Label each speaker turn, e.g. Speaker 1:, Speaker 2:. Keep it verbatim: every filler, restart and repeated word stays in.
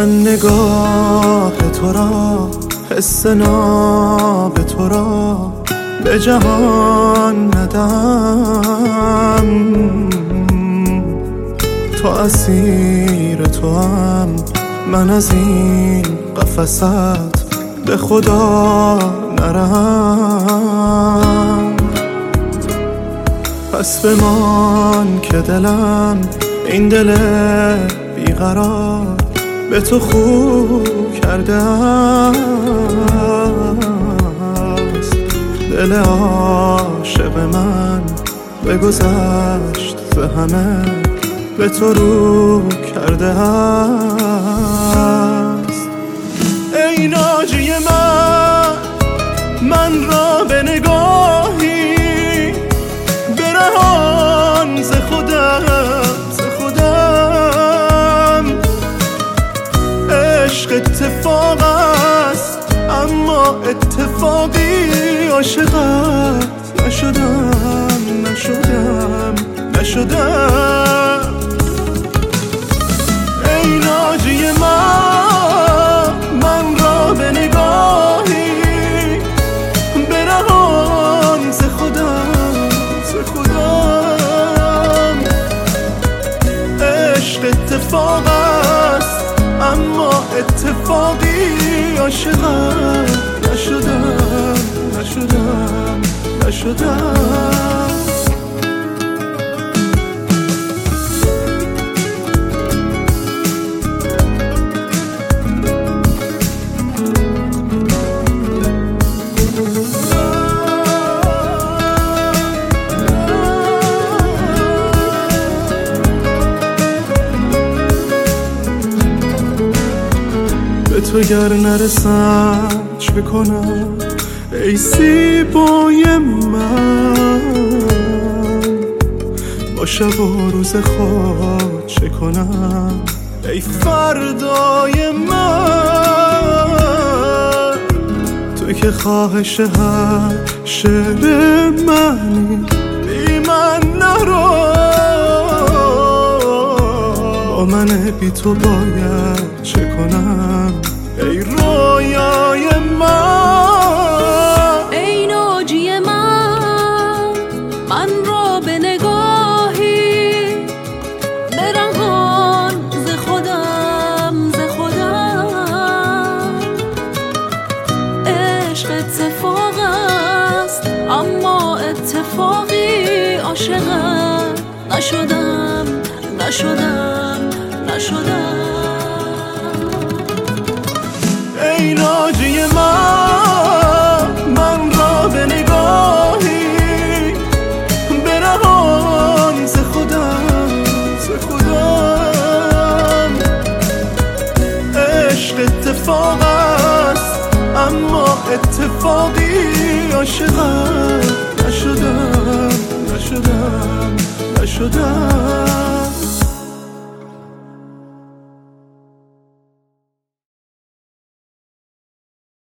Speaker 1: من نگاه تو را، حس ناب تو را به جهان ندم. تو اسیر تو هم، من از این قفست به خدا نرم. پس بمان که دلم، این دل بیقرار به تو خوب کرده است. دل عاشق من بگذشت ز همه، به تو رو کرده است. ای ناجی من، من را به نگاهی برهان ز خودم، ز خودم. عشق اتفاق است اما اتفاقی عاشقت نشدم، نشدم، نشدم. ای ناجی من، من را به نگاهی برهان ز خودم، ز خودم. عشق اتفاق است اما اتفاقی عاشقم نشدم، نشدم، نشدم. به تو گر نرسم چه کنم ای زیبای من؟ با شب و روز خود چه کنم ای فردای من؟ تو که خواهش هر شعر منی، بی من نرو. با من بی تو باید چه کنم ای رویای من؟
Speaker 2: ای ناجی من، من را به نگاهی برهان ز خودم، ز خودم. عشق اتفاق است اما اتفاقی عاشقت نشدم، نشدم، نشدم.
Speaker 1: ای ناجی من، من را به نگاهی برهان ز خودم، ز خودم. عشق اتفاق است اما اتفاقی عاشقت نشدم، نشدم، نشدم.